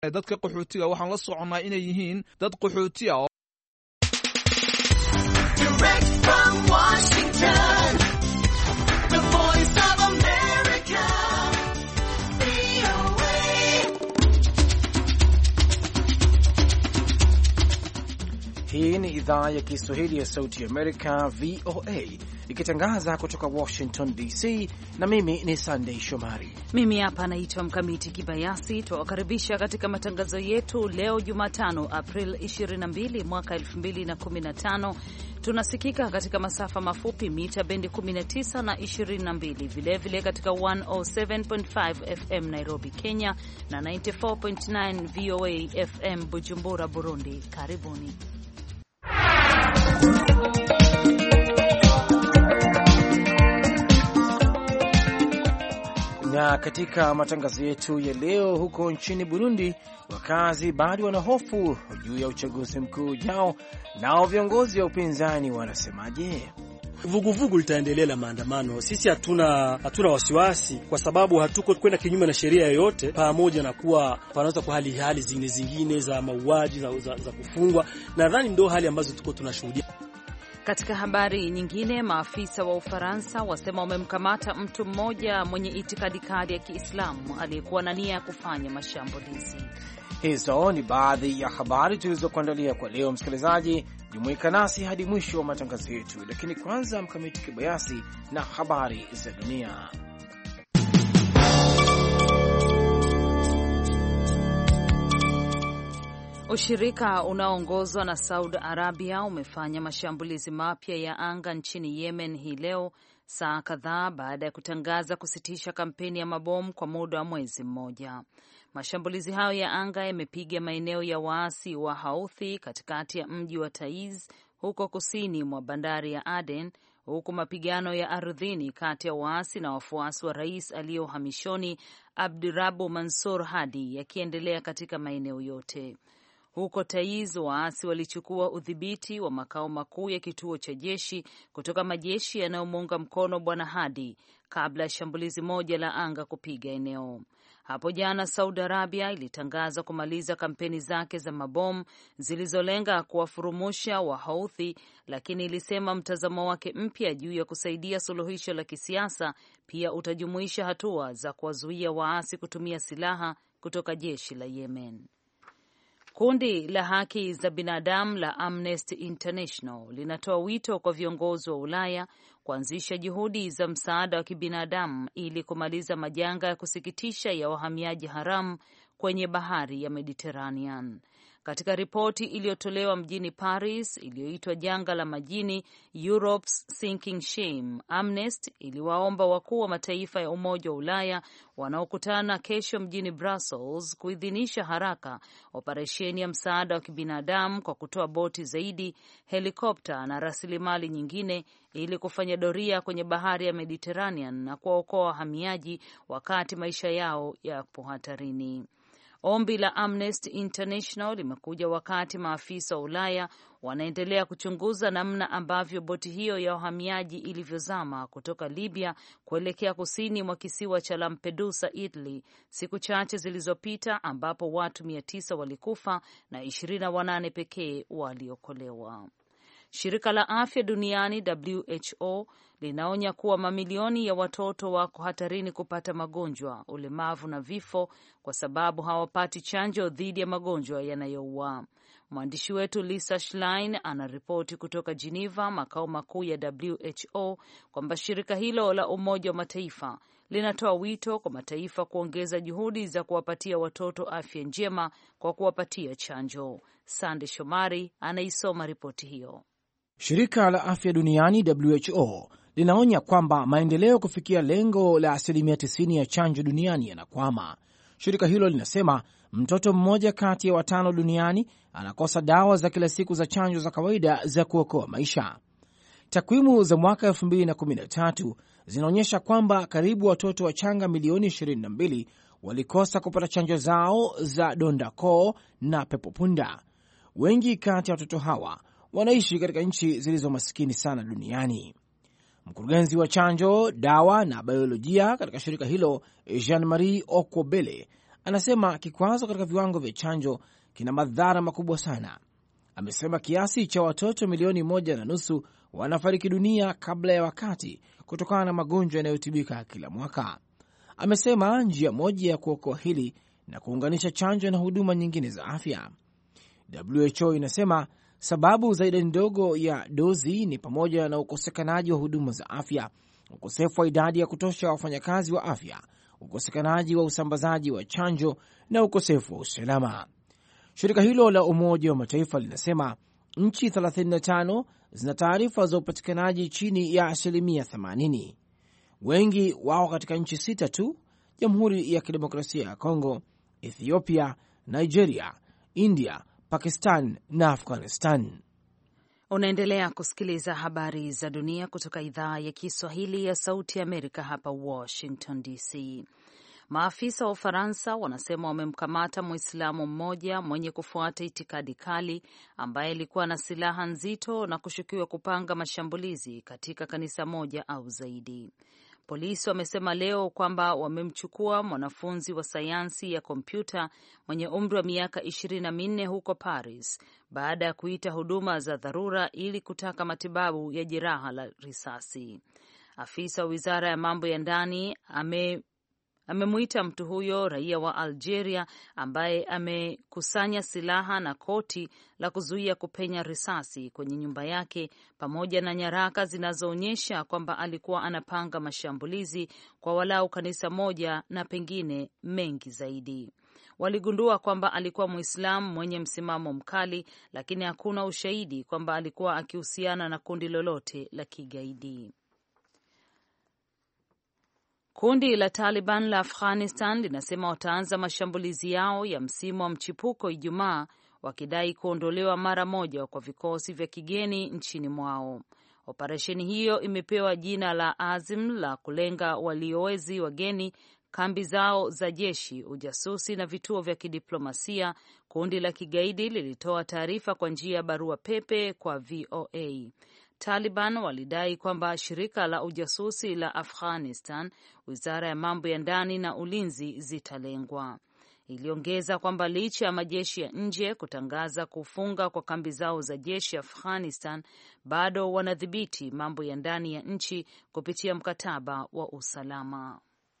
dadka qaxootiga waxaan la soconaa inay yihiin dad qaxooti ah. Direct from Washington, the voice of America, VOA. Hii ni idhaa ya Kiswahili ya Sauti ya Amerika, VOA, ikitangaza kutoka Washington DC, na mimi ni Sunday Shomari. Mimi hapa naitwa Mkamiti Kibayasi. Tuwakaribisha katika matangazo yetu leo Jumatano, April 22 mwaka 2015. Tunasikika katika masafa mafupi mita bendi 19 na 22, vilevile katika 107.5 FM Nairobi, Kenya, na 94.9 VOA FM Bujumbura, Burundi. Karibuni. Na katika matangazo yetu ya leo, huko nchini Burundi, wakazi bado wana hofu juu ya uchaguzi mkuu ujao. Nao viongozi wa upinzani wanasemaje? Vuguvugu litaendelea la maandamano. Sisi hatuna wasiwasi, kwa sababu hatuko kwenda kinyume na sheria yoyote, pamoja na kuwa panaweza kwa hali zingine za mauaji za kufungwa. Nadhani ndio hali ambazo tuko tunashuhudia. Katika habari nyingine, maafisa wa Ufaransa wasema wamemkamata mtu mmoja mwenye itikadi kali ya Kiislamu aliyekuwa na nia ya kufanya mashambulizi. Hizo ni baadhi ya habari tulizokuandalia kwa leo. Msikilizaji, jumuika nasi hadi mwisho wa matangazo yetu, lakini kwanza Mkamiti Kibayasi na habari za dunia. Ushirika unaoongozwa na Saudi Arabia umefanya mashambulizi mapya ya anga nchini Yemen hii leo, saa kadhaa baada ya kutangaza kusitisha kampeni ya mabomu kwa muda wa mwezi mmoja. Mashambulizi hayo ya anga yamepiga maeneo ya waasi wa Houthi katikati ya mji wa Taiz huko kusini mwa bandari ya Aden, huku mapigano ya ardhini kati ya waasi na wafuasi wa rais aliye uhamishoni Abdurabu Mansur Hadi yakiendelea katika maeneo yote. Huko Taiz, waasi walichukua udhibiti wa makao makuu ya kituo cha jeshi kutoka majeshi yanayomuunga mkono Bwana Hadi kabla ya shambulizi moja la anga kupiga eneo. Hapo jana Saudi Arabia ilitangaza kumaliza kampeni zake za mabomu zilizolenga kuwafurumusha Wahouthi, lakini ilisema mtazamo wake mpya juu ya kusaidia suluhisho la kisiasa pia utajumuisha hatua za kuwazuia waasi kutumia silaha kutoka jeshi la Yemen. Kundi la haki za binadamu la Amnesty International linatoa wito kwa viongozi wa Ulaya kuanzisha juhudi za msaada wa kibinadamu ili kumaliza majanga ya kusikitisha ya wahamiaji haramu kwenye bahari ya Mediterranean. Katika ripoti iliyotolewa mjini Paris iliyoitwa Janga la Majini, Europe's Sinking Shame, Amnesty iliwaomba wakuu wa mataifa ya Umoja wa Ulaya wanaokutana kesho mjini Brussels kuidhinisha haraka operesheni ya msaada wa kibinadamu kwa kutoa boti zaidi, helikopta na rasilimali nyingine ili kufanya doria kwenye bahari ya Mediterranean na kuwaokoa wahamiaji wakati maisha yao yapo hatarini. Ombi la Amnesty International limekuja wakati maafisa wa Ulaya wanaendelea kuchunguza namna ambavyo boti hiyo ya wahamiaji ilivyozama kutoka Libya kuelekea kusini mwa kisiwa cha Lampedusa, Italy, siku chache zilizopita, ambapo watu 900 walikufa na 28 pekee waliokolewa. Shirika la Afya Duniani WHO linaonya kuwa mamilioni ya watoto wako hatarini kupata magonjwa, ulemavu na vifo kwa sababu hawapati chanjo dhidi ya magonjwa yanayoua. Mwandishi wetu Lisa Schlein anaripoti kutoka Geneva, makao makuu ya WHO, kwamba shirika hilo la Umoja wa Mataifa linatoa wito kwa mataifa kuongeza juhudi za kuwapatia watoto afya njema kwa kuwapatia chanjo. Sande Shomari anaisoma ripoti hiyo. Shirika la Afya Duniani WHO linaonya kwamba maendeleo kufikia lengo la 90% ya chanjo duniani yanakwama. Shirika hilo linasema mtoto mmoja kati ya 5 duniani anakosa dawa za kila siku za chanjo za kawaida za kuokoa maisha. Takwimu za mwaka 2013 zinaonyesha kwamba karibu watoto wachanga milioni 22 walikosa kupata chanjo zao za donda koo na pepopunda. Wengi kati ya watoto hawa wanaishi katika nchi zilizo masikini sana duniani. Mkurugenzi wa chanjo, dawa na biolojia katika shirika hilo, Jean-Marie Okwobele, anasema kikwazo katika viwango vya chanjo kina madhara makubwa sana. Amesema kiasi cha watoto milioni 1.5 wanafariki dunia kabla ya wakati kutokana na magonjwa yanayotibika kila mwaka. Amesema njia moja ya kuokoa hili na kuunganisha chanjo na huduma nyingine za afya. WHO inasema sababu za idadi ndogo ya dozi ni pamoja na ukosekanaji wa huduma za afya, ukosefu wa idadi ya kutosha wa wafanyakazi wa afya, ukosekanaji wa usambazaji wa chanjo na ukosefu wa usalama. Shirika hilo la Umoja wa Mataifa linasema nchi 35 zina taarifa za upatikanaji chini ya 80%. Wengi wao katika nchi 6 tu: Jamhuri ya Kidemokrasia ya Kongo, Ethiopia, Nigeria, India, Pakistan na Afghanistan. Unaendelea kusikiliza habari za dunia kutoka idhaa ya Kiswahili ya Sauti ya Amerika hapa Washington DC. Maafisa wa Ufaransa wanasema wamemkamata Muislamu mmoja mwenye kufuata itikadi kali ambaye alikuwa na silaha nzito na kushukiwa kupanga mashambulizi katika kanisa moja au zaidi. Polisi wamesema leo kwamba wamemchukua mwanafunzi wa sayansi ya kompyuta mwenye umri wa miaka 24 huko Paris baada ya kuita huduma za dharura ili kutaka matibabu ya jeraha la risasi. Afisa wa Wizara ya Mambo ya Ndani amemuita mtu huyo raia wa Algeria ambaye amekusanya silaha na koti la kuzuia kupenya risasi kwenye nyumba yake pamoja na nyaraka zinazoonyesha kwamba alikuwa anapanga mashambulizi kwa walau kanisa moja na pengine mengi zaidi. Waligundua kwamba alikuwa Muislamu mwenye msimamo mkali, lakini hakuna ushahidi kwamba alikuwa akihusiana na kundi lolote la kigaidi. Kundi la Taliban la Afghanistan linasema wataanza mashambulizi yao ya msimu wa mchipuko Ijumaa, wakidai kuondolewa mara moja kwa vikosi vya kigeni nchini mwao. Operesheni hiyo imepewa jina la Azim, la kulenga waliowezi wageni, kambi zao za jeshi, ujasusi na vituo vya kidiplomasia. Kundi la kigaidi lilitoa taarifa kwa njia ya barua pepe kwa VOA. Taliban walidai kwamba shirika la ujasusi la Afghanistan, wizara ya mambo ya ndani na ulinzi zitalengwa. Iliongeza kwamba licha ya majeshi ya nje kutangaza kufunga kwa kambi zao za jeshi Afghanistan, bado wanadhibiti mambo ya ndani ya nchi kupitia mkataba wa usalama.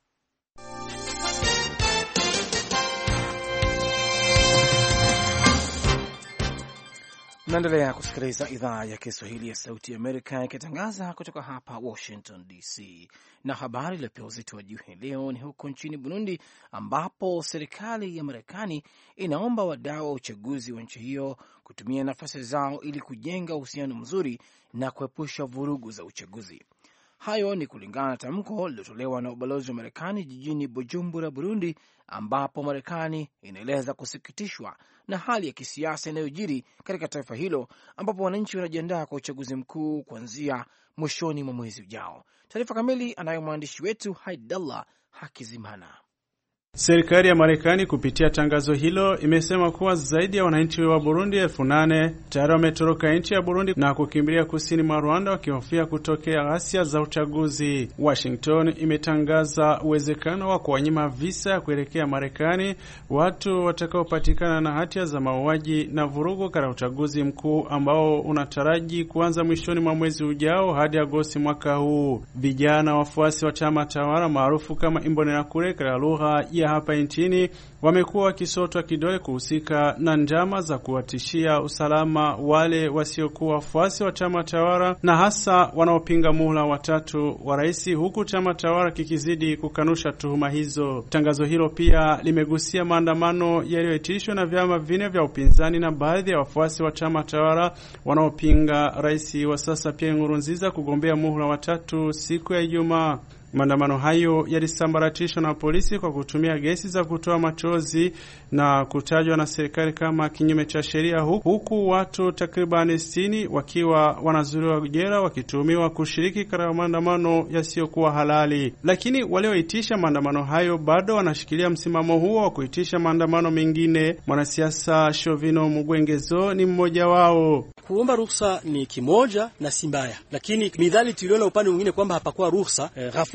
Naendelea kusikiliza idhaa ya Kiswahili ya Sauti ya Amerika ikitangaza kutoka hapa Washington DC. Na habari iliyopewa uzito wa juu hii leo ni huko nchini Burundi, ambapo serikali ya Marekani inaomba wadau wa uchaguzi wa nchi hiyo kutumia nafasi zao ili kujenga uhusiano mzuri na kuepusha vurugu za uchaguzi. Hayo ni kulingana na tamko lililotolewa na ubalozi wa Marekani jijini Bujumbura, Burundi, ambapo Marekani inaeleza kusikitishwa na hali ya kisiasa inayojiri katika taifa hilo, ambapo wananchi wanajiandaa kwa uchaguzi mkuu kuanzia mwishoni mwa mwezi ujao. Taarifa kamili anayo mwandishi wetu Haidallah Hakizimana. Serikali ya Marekani kupitia tangazo hilo imesema kuwa zaidi ya wananchi wa Burundi 8,000 tayari wametoroka nchi ya Burundi na kukimbilia kusini mwa Rwanda wakihofia kutokea ghasia za uchaguzi. Washington imetangaza uwezekano wa kuwanyima visa ya kuelekea Marekani watu watakaopatikana na hatia za mauaji na vurugu katika uchaguzi mkuu ambao unataraji kuanza mwishoni mwa mwezi ujao hadi Agosti mwaka huu. Vijana wafuasi wa chama tawala maarufu kama Imbonerakure katika lugha ya hapa nchini wamekuwa wakisotwa kidole kuhusika na njama za kuwatishia usalama wale wasiokuwa wafuasi wa chama tawala na hasa wanaopinga muhula watatu wa rais, huku chama tawala kikizidi kukanusha tuhuma hizo. Tangazo hilo pia limegusia maandamano yaliyoitishwa na vyama vine vya upinzani na baadhi ya wafuasi wa chama tawala wanaopinga rais wa sasa Pierre Nkurunziza kugombea muhula watatu siku ya Ijumaa. Maandamano hayo yalisambaratishwa na polisi kwa kutumia gesi za kutoa machozi na kutajwa na serikali kama kinyume cha sheria, huku watu takriban 60 wakiwa wanazuiliwa jela wakituhumiwa kushiriki katika maandamano yasiyokuwa halali. Lakini walioitisha maandamano hayo bado wanashikilia msimamo huo wa kuitisha maandamano mengine. Mwanasiasa Shovino Mugwengezo ni mmoja wao. Kuomba ruhusa ni kimoja na si mbaya, lakini midhali tuliona upande mwingine kwamba hapakuwa ruhusa,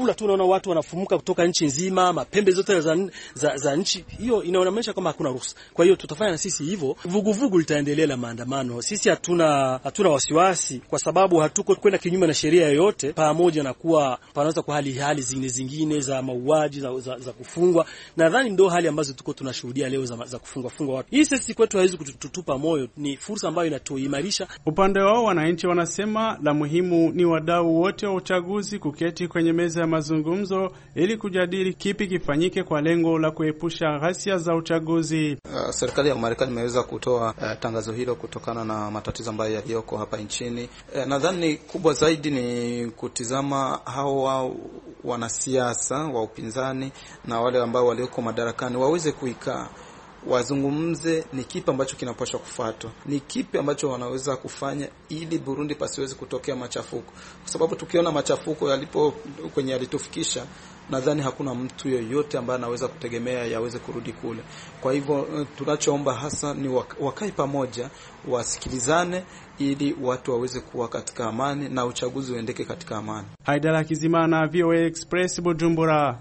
ghafla tu unaona watu wanafumuka kutoka nchi nzima, mapembe zote za nchi. Hiyo inaonyesha kama hakuna ruhusa. Kwa hiyo tutafanya na sisi hivyo, vuguvugu litaendelea la maandamano. Sisi hatuna wasiwasi, kwa sababu hatuko kwenda kinyume na sheria yoyote, pamoja na kuwa panaweza kwa hali zingine za mauaji za kufungwa. Nadhani ndio hali ambazo tuko tunashuhudia leo za kufungwa watu. Hii sisi kwetu haiwezi kututupa moyo, ni fursa ambayo inatuimarisha. Upande wao wananchi wanasema la muhimu ni wadau wote wa uchaguzi kuketi kwenye meza ya mazungumzo ili kujadili kipi kifanyike kwa lengo la kuepusha ghasia za uchaguzi. Serikali ya Marekani imeweza kutoa tangazo hilo kutokana na matatizo ambayo yaliyoko hapa nchini. Nadhani kubwa zaidi ni kutizama hao wanasiasa wa upinzani na wale ambao walioko madarakani waweze kuikaa, wazungumze ni kipi ambacho kinapaswa kufuatwa, ni kipi ambacho wanaweza kufanya ili Burundi pasiweze kutokea machafuko, kwa sababu tukiona machafuko yalipo kwenye yalitufikisha, nadhani hakuna mtu yoyote ambaye anaweza kutegemea yaweze kurudi kule. Kwa hivyo tunachoomba hasa ni wakae pamoja, wasikilizane ili watu waweze kuwa katika amani na uchaguzi uendeke katika amani. Haidara Kizimana, VOA Express, Bujumbura.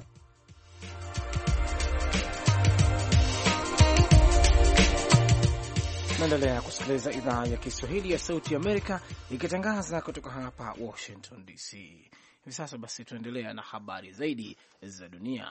Naendelea kusikiliza idhaa ya Kiswahili ya Sauti ya Amerika ikitangaza kutoka hapa Washington DC. Hivi sasa basi tuendelea na habari zaidi za dunia.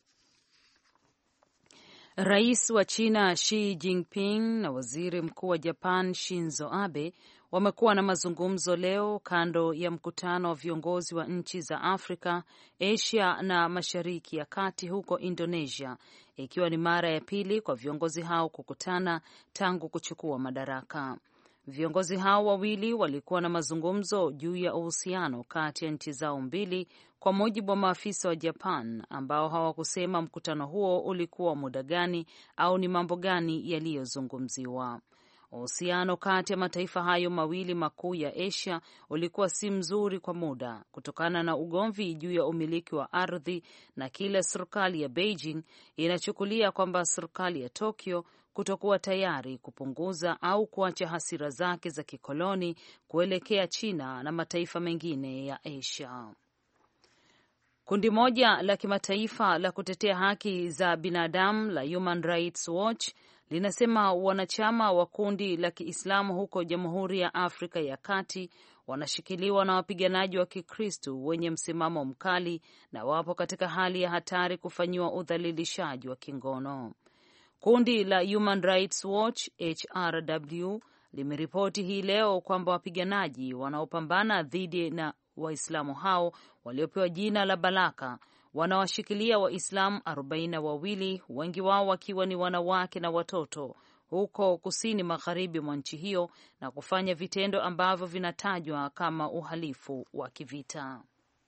Rais wa China Xi Jinping na Waziri Mkuu wa Japan Shinzo Abe wamekuwa na mazungumzo leo kando ya mkutano wa viongozi wa nchi za Afrika, Asia na Mashariki ya Kati huko Indonesia, ikiwa ni mara ya pili kwa viongozi hao kukutana tangu kuchukua madaraka. Viongozi hao wawili walikuwa na mazungumzo juu ya uhusiano kati ya nchi zao mbili, kwa mujibu wa maafisa wa Japan ambao hawakusema mkutano huo ulikuwa muda gani au ni mambo gani yaliyozungumziwa. Uhusiano kati ya mataifa hayo mawili makuu ya Asia ulikuwa si mzuri kwa muda kutokana na ugomvi juu ya umiliki wa ardhi, na kila serikali ya Beijing inachukulia kwamba serikali ya Tokyo kutokuwa tayari kupunguza au kuacha hasira zake za kikoloni kuelekea China na mataifa mengine ya Asia. Kundi moja la kimataifa la kutetea haki za binadamu la Human Rights Watch linasema wanachama wa kundi la Kiislamu huko Jamhuri ya Afrika ya Kati wanashikiliwa na wapiganaji wa Kikristo wenye msimamo mkali na wapo katika hali ya hatari kufanyiwa udhalilishaji wa kingono. Kundi la Human Rights Watch HRW limeripoti hii leo kwamba wapiganaji wanaopambana dhidi na Waislamu hao waliopewa jina la Balaka wanawashikilia Waislamu 42, wengi wao wakiwa ni wanawake na watoto, huko kusini magharibi mwa nchi hiyo na kufanya vitendo ambavyo vinatajwa kama uhalifu wa kivita.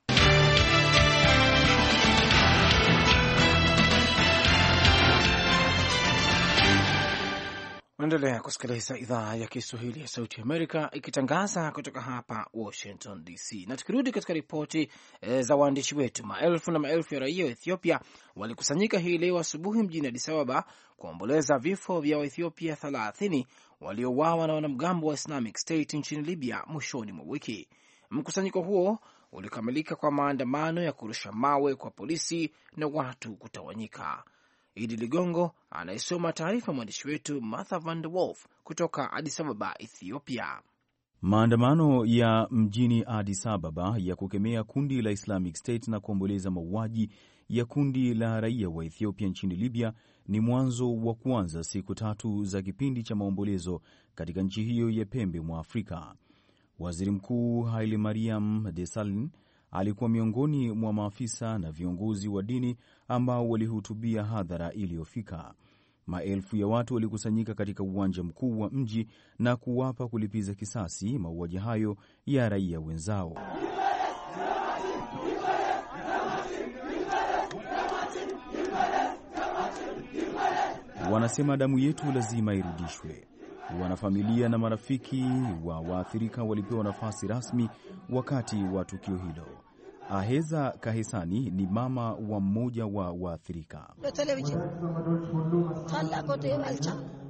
Unaendelea kusikiliza idhaa ya Kiswahili ya Sauti Amerika ikitangaza kutoka hapa Washington DC. Na tukirudi katika ripoti za waandishi wetu, maelfu na maelfu ya raia wa Ethiopia walikusanyika hii leo asubuhi mjini Addis Ababa kuomboleza vifo vya Waethiopia 30 waliouawa na wanamgambo wa Islamic State nchini Libya mwishoni mwa wiki. Mkusanyiko huo ulikamilika kwa maandamano ya kurusha mawe kwa polisi na watu kutawanyika. Idi Ligongo anayesoma taarifa mwandishi wetu Martha Van der Wolf kutoka Addis Ababa, Ethiopia. Maandamano ya mjini Addis Ababa ya kukemea kundi la Islamic State na kuomboleza mauaji ya kundi la raia wa Ethiopia nchini Libya ni mwanzo wa kuanza siku 3 za kipindi cha maombolezo katika nchi hiyo ya pembe mwa Afrika. Waziri Mkuu Haile Mariam Desalegn alikuwa miongoni mwa maafisa na viongozi wa dini ambao walihutubia hadhara iliyofika. Maelfu ya watu walikusanyika katika uwanja mkuu wa mji na kuwapa kulipiza kisasi mauaji hayo ya raia wenzao. Wanasema damu yetu lazima irudishwe. Wanafamilia na marafiki wa waathirika walipewa nafasi rasmi wakati wa tukio hilo. Aheza Kahesani ni mama wa mmoja wa waathirika.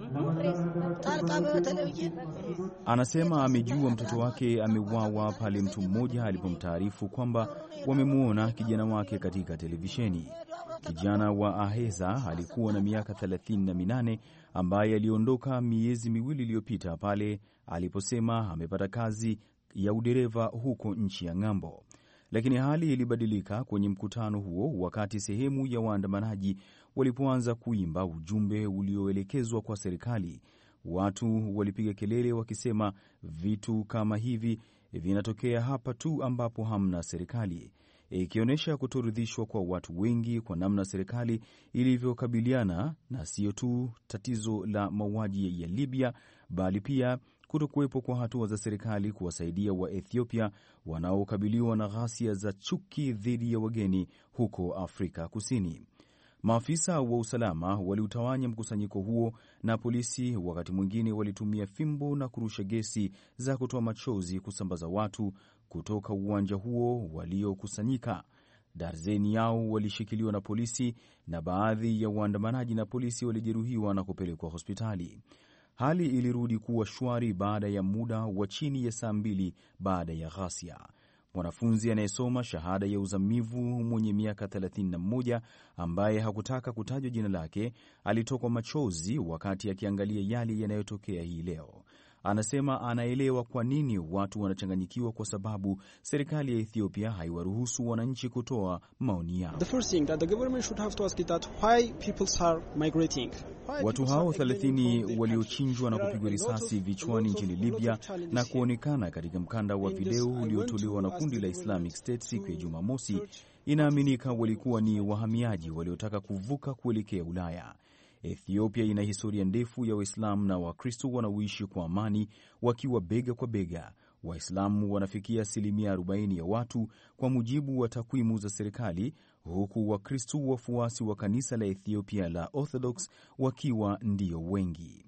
Anasema amejua mtoto wake ameuawa pale mtu mmoja alipomtaarifu kwamba wamemwona kijana wake katika televisheni. Kijana wa Aheza alikuwa na miaka 38 ambaye aliondoka miezi miwili iliyopita pale aliposema amepata kazi ya udereva huko nchi ya ng'ambo. Lakini hali ilibadilika kwenye mkutano huo wakati sehemu ya waandamanaji walipoanza kuimba ujumbe ulioelekezwa kwa serikali. Watu walipiga kelele wakisema vitu kama hivi vinatokea hapa tu ambapo hamna serikali, ikionyesha kutoridhishwa kwa watu wengi kwa namna serikali ilivyokabiliana na sio tu tatizo la mauaji ya Libya, bali pia kutokuwepo kwa hatua za serikali kuwasaidia wa Ethiopia wanaokabiliwa na ghasia za chuki dhidi ya wageni huko Afrika Kusini. Maafisa wa usalama waliutawanya mkusanyiko huo na polisi wakati mwingine walitumia fimbo na kurusha gesi za kutoa machozi kusambaza watu kutoka uwanja huo waliokusanyika. Darzeni yao walishikiliwa na polisi na baadhi ya waandamanaji na polisi walijeruhiwa na kupelekwa hospitali. Hali ilirudi kuwa shwari baada ya muda wa chini ya saa 2 baada ya ghasia. Mwanafunzi anayesoma shahada ya uzamivu mwenye miaka 31 ambaye hakutaka kutajwa jina lake alitokwa machozi wakati akiangalia yale yanayotokea hii leo. Anasema anaelewa kwa nini watu wanachanganyikiwa kwa sababu serikali ya Ethiopia haiwaruhusu wananchi kutoa maoni yao. Watu hao 30 waliochinjwa na kupigwa risasi vichwani nchini Libya na kuonekana katika mkanda wa video uliotolewa na kundi la Islamic State siku ya Jumamosi, inaaminika walikuwa ni wahamiaji waliotaka kuvuka kuelekea Ulaya. Ethiopia ina historia ndefu ya Waislamu na Wakristo wanaoishi kwa amani wakiwa bega kwa bega. Waislamu wanafikia 40% ya watu kwa mujibu wa takwimu za serikali, huku Wakristo wafuasi wa kanisa la Ethiopia la Orthodox wakiwa ndio wengi.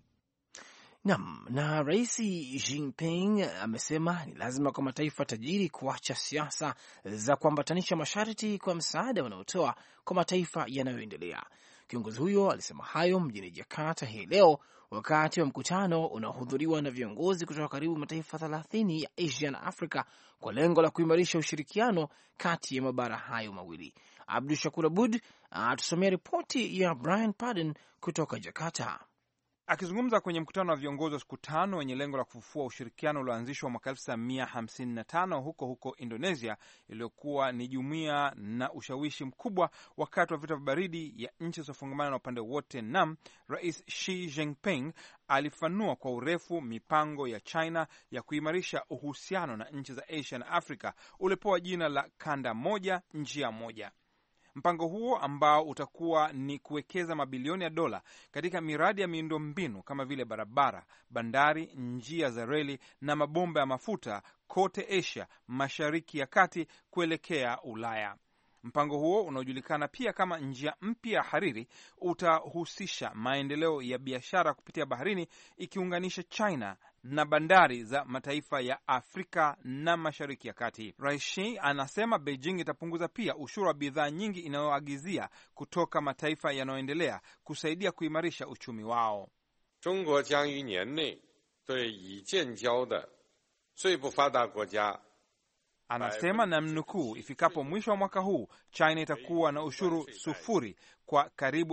Na Rais Jinping amesema ni lazima kwa mataifa tajiri kuacha siasa za kuambatanisha masharti kwa msaada wanaotoa kwa mataifa yanayoendelea. Kiongozi huyo alisema hayo mjini Jakarta hii leo wakati wa mkutano unaohudhuriwa na viongozi kutoka karibu mataifa 30 ya Asia na Afrika kwa lengo la kuimarisha ushirikiano kati ya mabara hayo mawili. Abdu Shakur Abud atusomea ripoti ya Brian Padden kutoka Jakarta. Akizungumza kwenye mkutano wa viongozi wa siku 5 wenye lengo la kufufua ushirikiano ulioanzishwa mwaka 1955 huko Indonesia, iliyokuwa ni jumuiya na ushawishi mkubwa wakati wa vita vya baridi ya nchi zilizofungamana na upande wote, Rais Xi Jinping alifanua kwa urefu mipango ya China ya kuimarisha uhusiano na nchi za Asia na Afrika, ulipewa jina la kanda moja njia moja. Mpango huo ambao utakuwa ni kuwekeza mabilioni ya dola katika miradi ya miundombinu kama vile barabara, bandari, njia za reli na mabomba ya mafuta kote Asia, Mashariki ya Kati kuelekea Ulaya. Mpango huo unaojulikana pia kama njia mpya ya hariri utahusisha maendeleo ya biashara kupitia baharini, ikiunganisha China na bandari za mataifa ya Afrika na Mashariki ya Kati. Rais Xi anasema Beijing itapunguza pia ushuru wa bidhaa nyingi inayoagizia kutoka mataifa yanayoendelea kusaidia kuimarisha uchumi wao. Zhongguo jiang yu nian nei dui yi jianjiao de zui bu fada guojia. Anasema na mnukuu, ifikapo mwisho wa mwaka huu China itakuwa na ushuru 0 kwa karibu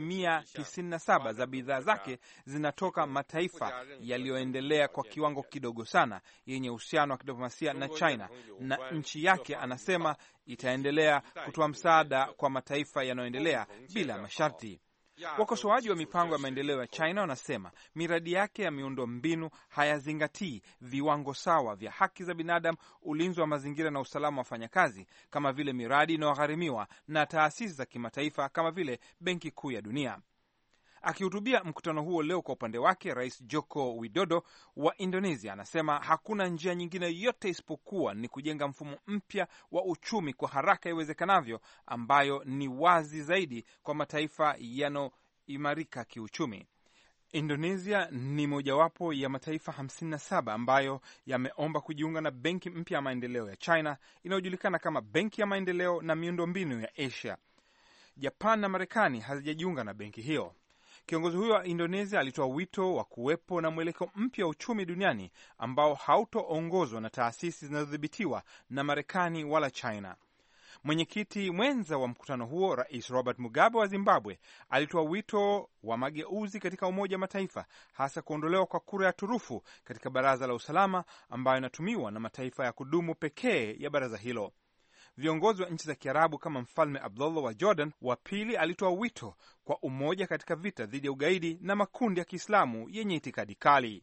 97% za bidhaa zake zinatoka mataifa yaliyoendelea kwa kiwango kidogo sana yenye uhusiano wa kidiplomasia na China, na nchi yake anasema itaendelea kutoa msaada kwa mataifa yanayoendelea bila masharti. Wakosoaji wa mipango ya maendeleo ya China wanasema miradi yake ya miundo mbinu hayazingatii viwango sawa vya haki za binadamu, ulinzi wa mazingira na usalama wa wafanyakazi, kama vile miradi inayogharimiwa na taasisi za kimataifa kama vile Benki Kuu ya Dunia. Akihutubia mkutano huo leo, kwa upande wake Rais Joko Widodo wa Indonesia anasema hakuna njia nyingine yote isipokuwa ni kujenga mfumo mpya wa uchumi kwa haraka iwezekanavyo, ambayo ni wazi zaidi kwa mataifa yanayoimarika kiuchumi. Indonesia ni mojawapo ya mataifa 57 ambayo yameomba kujiunga na benki mpya ya maendeleo ya China inayojulikana kama Benki ya Maendeleo na Miundombinu ya Asia. Japan na Marekani hazijajiunga na benki hiyo. Kiongozi huyo wa Indonesia alitoa wito wa kuwepo na mwelekeo mpya wa uchumi duniani ambao hautoongozwa na taasisi zinazodhibitiwa na Marekani wala China. Mwenyekiti mwenza wa mkutano huo, Rais Robert Mugabe wa Zimbabwe, alitoa wito wa mageuzi katika Umoja wa Mataifa, hasa kuondolewa kwa kura ya turufu katika Baraza la Usalama ambayo inatumiwa na mataifa ya kudumu pekee ya baraza hilo. Viongozi wa nchi za Kiarabu kama Mfalme Abdullah wa Jordan wa pili alitoa wito kwa umoja katika vita dhidi ya ugaidi na makundi ya Kiislamu yenye itikadi kali.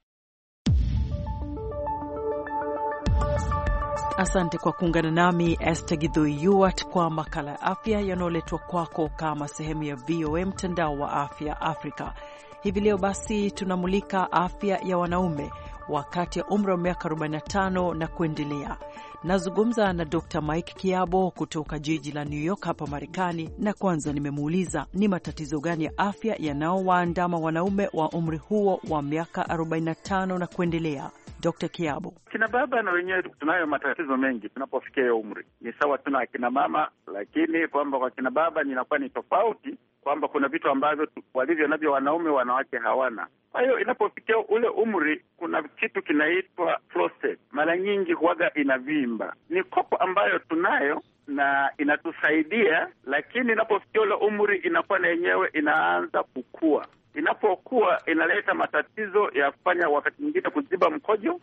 Asante kwa kuungana nami Esther Githui Yuart kwa makala ya afya yanayoletwa kwako kama sehemu ya VOA mtandao wa afya Afrika. Hivi leo basi tunamulika afya ya wanaume wakati ya umri wa miaka 45 na kuendelea. Nazungumza na Dr. Mike Kiabo kutoka jiji la New York hapa Marekani, na kwanza nimemuuliza ni matatizo gani ya afya yanayowaandama wanaume wa umri huo wa miaka 45 na kuendelea. Dr. Kiabo: kina baba na wenyewe tunayo matatizo mengi tunapofikia hiyo umri. Ni sawa tuna akina mama, lakini kwamba kwa kina baba inakuwa ni tofauti, kwamba kuna vitu ambavyo walivyo navyo wanaume wanawake hawana. Kwa hiyo inapofikia ule umri kuna kitu kinaitwa prostate. Mara nyingi huwaga inavimba. Ni kopo ambayo tunayo na inatusaidia, lakini inapofikia ule umri inakuwa na yenyewe inaanza kukua. Inapokuwa inaleta matatizo ya kufanya wakati mwingine kuziba mkojo,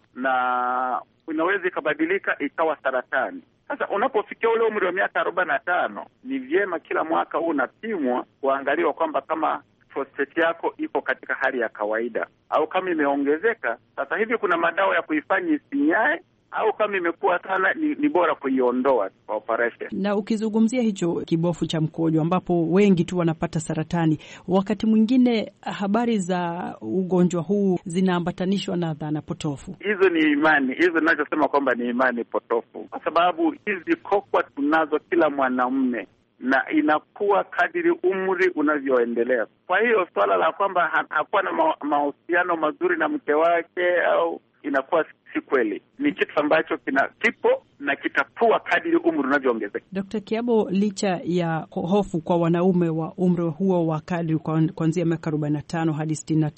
na inaweza ikabadilika ikawa saratani. Sasa unapofikia ule umri wa miaka 45 ni vyema kila mwaka huu unapimwa kuangaliwa kwamba kama prostate yako iko katika hali ya kawaida au kama imeongezeka. Sasa hivi kuna madawa ya kuifanya isinyae, au kama imekuwa sana ni bora kuiondoa kwa operation. Na ukizungumzia hicho kibofu cha mkojo ambapo wengi tu wanapata saratani, wakati mwingine habari za ugonjwa huu zinaambatanishwa na dhana potofu. Hizo ni imani, hizo ninachosema kwamba ni imani potofu, kwa sababu hizi kokwa tunazo kila mwanamume na inakuwa kadiri umri unavyoendelea. Kwa hiyo swala la kwamba hakuwa na mahusiano mazuri na mke wake au inakuwa si kweli. Ni kitu ambacho kipo na kitapua kadiri umri unavyoongezeka. Dr. Kiabo, licha ya hofu kwa wanaume wa umri huo wa kadri kuanzia miaka 45 hadi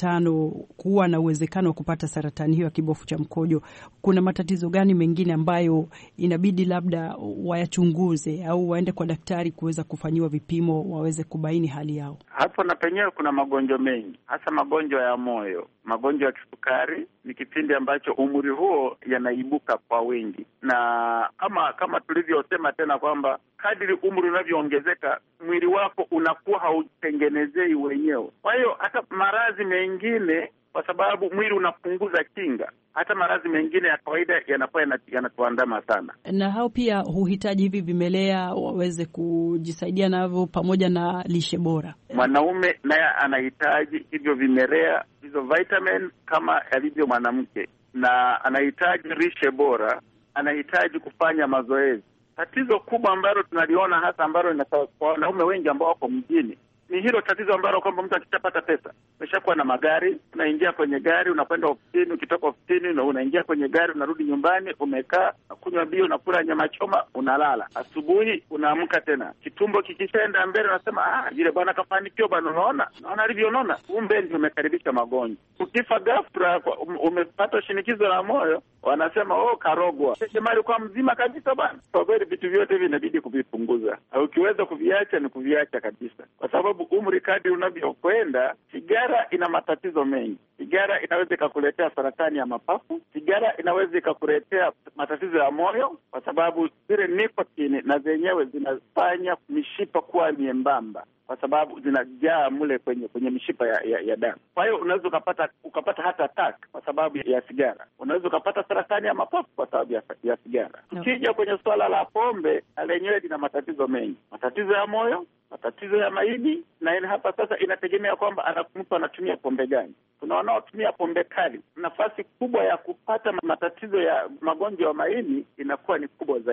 65 kuwa na uwezekano wa kupata saratani hiyo ya kibofu cha mkojo, kuna matatizo gani mengine ambayo inabidi labda wayachunguze au waende kwa daktari kuweza kufanyiwa vipimo waweze kubaini hali yao? Hapo na penyewe kuna magonjwa mengi, hasa magonjwa ya moyo, magonjwa ya kisukari. Ni kipindi ambacho umri huo yanaibuka kwa wengi, na kama tulivyosema tena kwamba kadiri umri unavyoongezeka mwili wako unakuwa hautengenezei wenyewe. Kwa hiyo hata maradhi mengine, kwa sababu mwili unapunguza kinga, hata maradhi mengine ya kawaida yanakuwa yanatuandama sana. Na hao pia huhitaji hivi vimelea waweze kujisaidia navyo pamoja na lishe bora. Mwanaume naye anahitaji hivyo vimelea, hizo vitamin kama alivyo mwanamke, na anahitaji lishe bora, anahitaji kufanya mazoezi. Tatizo kubwa ambalo tunaliona hasa ambalo kwa wanaume wengi ambao wako mjini ni hilo tatizo ambalo kwamba mtu akishapata pesa, umeshakuwa na magari, unaingia kwenye gari, unakwenda ofisini, ukitoka ofisini na unaingia kwenye gari, unarudi nyumbani, umekaa, kunywa bia, unakula nyama choma, unalala. Asubuhi unaamka tena, kitumbo kikishaenda mbele unasema yule bwana kafanikiwa bwana, unaona alivyonona. Kumbe ndio umekaribisha magonjwa. Ukifa ghafla umepata shinikizo la moyo, wanasema karogwa. Shemali kwa mzima kabisa bwana. Kwa kweli vitu vyote hivi inabidi kuvipunguza. Ukiweza kuviacha ni kuviacha kabisa. Kwa sababu umri kadri unavyokwenda, sigara ina matatizo mengi. Sigara inaweza ikakuletea saratani ya mapafu. Sigara inaweza ikakuletea matatizo ya moyo, kwa sababu zile nikotini na zenyewe zinafanya mishipa kuwa miembamba, kwa sababu zinajaa mule kwenye mishipa ya damu. Kwa hiyo unaweza ukapata hata attack kwa sababu ya sigara. Unaweza ukapata saratani ya mapafu kwa sababu ya sigara. Ukija kwenye swala la pombe, lenyewe lina matatizo mengi, matatizo ya moyo, matatizo ya maini, na hapa sasa inategemea kwamba mtu anatumia pombe gani. Kuna wanaotumia pombe kali, nafasi kubwa ya kupata matatizo ya magonjwa ya maini inakuwa ni kubwa zaidi.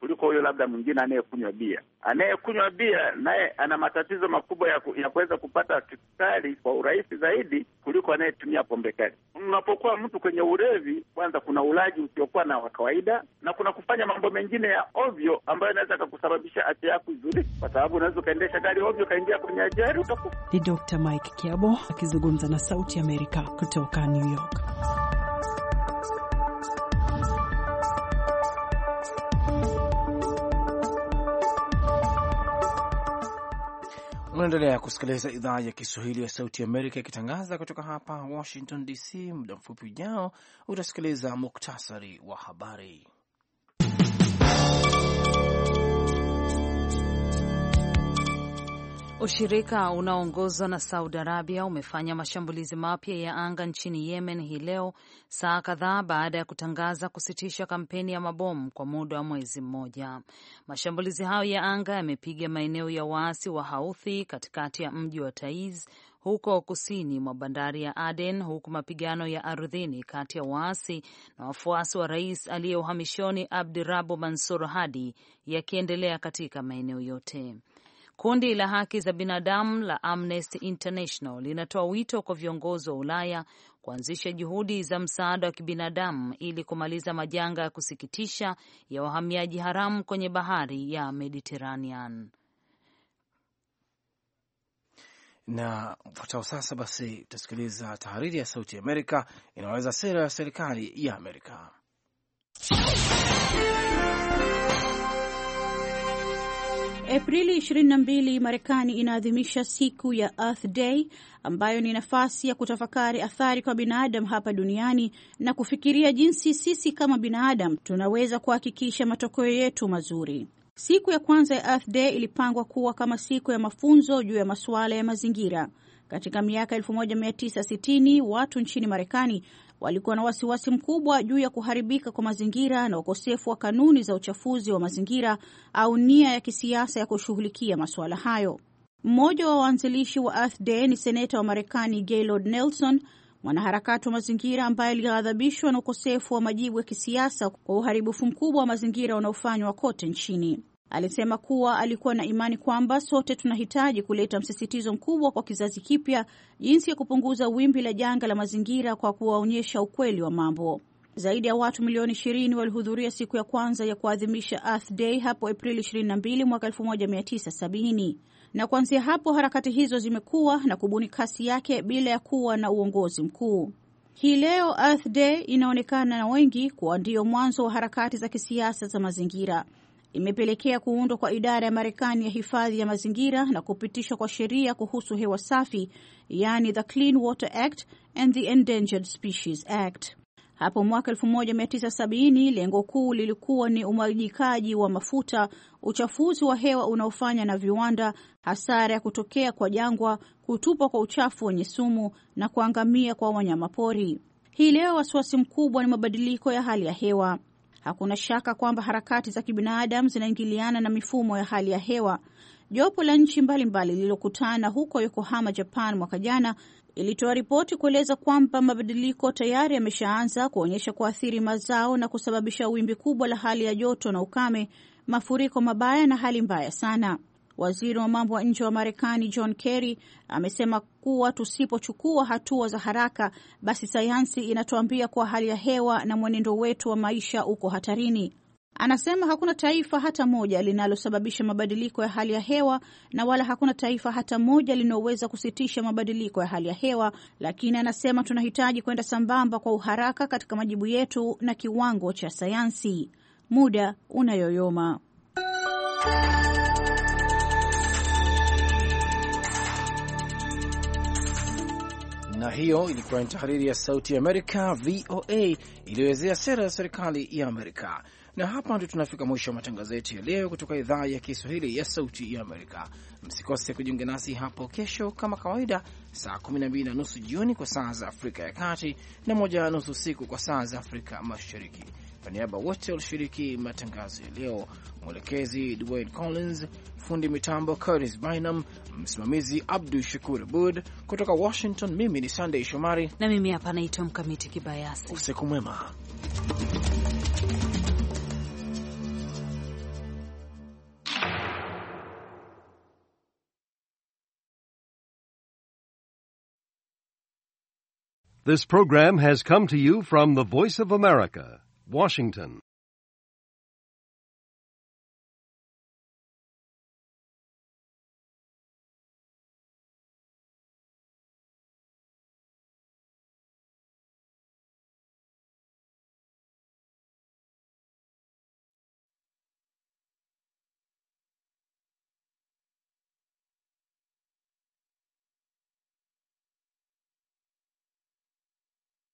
kuliko huyo labda mwingine anayekunywa bia. Anayekunywa bia naye ana matatizo makubwa ya kuweza kupata kisukari kwa urahisi zaidi kuliko anayetumia pombe kali. Unapokuwa mtu kwenye ulevi, kwanza kuna ulaji usiokuwa na wa kawaida na kuna kufanya mambo mengine ya ovyo ambayo inaweza kukusababisha afya yako nzuri, kwa sababu unaweza ukaendesha gari ovyo ukaingia kwenye ajali utakufa. Ni Dr. Mike Kiabo akizungumza na Sauti ya Amerika kutoka New York. Unaendelea kusikiliza idhaa ya Kiswahili ya Sauti ya Amerika ikitangaza kutoka hapa Washington DC. Muda mfupi ujao utasikiliza muktasari wa habari. Ushirika unaoongozwa na Saudi Arabia umefanya mashambulizi mapya ya anga nchini Yemen hii leo, saa kadhaa baada ya kutangaza kusitisha kampeni ya mabomu kwa muda wa mwezi mmoja. Mashambulizi hayo ya anga yamepiga maeneo ya waasi wa Houthi katikati ya mji wa Taiz huko kusini mwa bandari ya Aden, huku mapigano ya ardhini kati ya waasi na wafuasi wa rais aliye uhamishoni Abdirabu Mansur Hadi yakiendelea katika maeneo yote. Kundi la haki za binadamu la Amnesty International linatoa wito kwa viongozi wa Ulaya kuanzisha juhudi za msaada wa kibinadamu ili kumaliza majanga ya kusikitisha ya wahamiaji haramu kwenye bahari ya Mediterranean. Na fuatao sasa basi tutasikiliza tahariri ya Sauti ya Amerika inaweza sera ya serikali ya Amerika. Aprili 22 Marekani inaadhimisha siku ya Earth Day ambayo ni nafasi ya kutafakari athari kwa binadamu hapa duniani na kufikiria jinsi sisi kama binadamu tunaweza kuhakikisha matokeo yetu mazuri. Siku ya kwanza ya Earth Day ilipangwa kuwa kama siku ya mafunzo juu ya masuala ya mazingira. Katika miaka 1960 watu nchini Marekani walikuwa na wasiwasi mkubwa juu ya kuharibika kwa mazingira na ukosefu wa kanuni za uchafuzi wa mazingira au nia ya kisiasa ya kushughulikia masuala hayo. Mmoja wa waanzilishi wa Earth Day ni seneta wa Marekani Gaylord Nelson, mwanaharakati wa mazingira ambaye alighadhabishwa na ukosefu wa majibu ya kisiasa kwa uharibifu mkubwa wa mazingira unaofanywa kote nchini. Alisema kuwa alikuwa na imani kwamba sote tunahitaji kuleta msisitizo mkubwa kwa kizazi kipya jinsi ya kupunguza wimbi la janga la mazingira kwa kuwaonyesha ukweli wa mambo. Zaidi ya watu milioni 20 walihudhuria siku ya kwanza ya kuadhimisha Earth Day hapo Aprili 22 mwaka 1970. Na kuanzia hapo harakati hizo zimekuwa na kubuni kasi yake bila ya kuwa na uongozi mkuu. Hii leo Earth Day inaonekana na wengi kuwa ndio mwanzo wa harakati za kisiasa za mazingira. Imepelekea kuundwa kwa idara ya Marekani ya hifadhi ya mazingira na kupitishwa kwa sheria kuhusu hewa safi, yani the Clean Water Act and the Endangered Species Act. Hapo mwaka 1970 lengo kuu lilikuwa ni umwagikaji wa mafuta, uchafuzi wa hewa unaofanya na viwanda, hasara ya kutokea kwa jangwa, kutupwa kwa uchafu wenye sumu na kuangamia kwa wanyamapori. Hii leo wasiwasi mkubwa ni mabadiliko ya hali ya hewa. Hakuna shaka kwamba harakati za kibinadamu zinaingiliana na mifumo ya hali ya hewa. Jopo la nchi mbalimbali lililokutana huko Yokohama, Japan mwaka jana ilitoa ripoti kueleza kwamba mabadiliko tayari yameshaanza kuonyesha kuathiri mazao na kusababisha wimbi kubwa la hali ya joto na ukame, mafuriko mabaya na hali mbaya sana. Waziri wa mambo ya nje wa Marekani John Kerry amesema kuwa tusipochukua hatua za haraka, basi sayansi inatuambia kuwa hali ya hewa na mwenendo wetu wa maisha uko hatarini. Anasema hakuna taifa hata moja linalosababisha mabadiliko ya hali ya hewa na wala hakuna taifa hata moja linaloweza kusitisha mabadiliko ya hali ya hewa, lakini anasema tunahitaji kwenda sambamba kwa uharaka katika majibu yetu na kiwango cha sayansi. Muda unayoyoma. Na hiyo ilikuwa ni tahariri ya Sauti ya Amerika VOA iliyoelezea sera ya serikali ya Amerika. Na hapa ndio tunafika mwisho wa matangazo yetu ya leo kutoka idhaa ya Kiswahili ya Sauti ya Amerika. Msikose kujiunga nasi hapo kesho kama kawaida saa 12:30 jioni kwa saa za Afrika ya Kati na 1:30 usiku kwa saa za Afrika Mashariki. Kwa niaba wote walishiriki matangazo ya leo, mwelekezi Dwayne Collins, fundi mitambo Curtis Bynum, msimamizi Abdul Shakur Abud kutoka Washington, mimi ni Sunday Shomari na mimi hapa naitwa Mkamiti Kibayasi. Usiku mwema. This program has come to you from the Voice of America, Washington.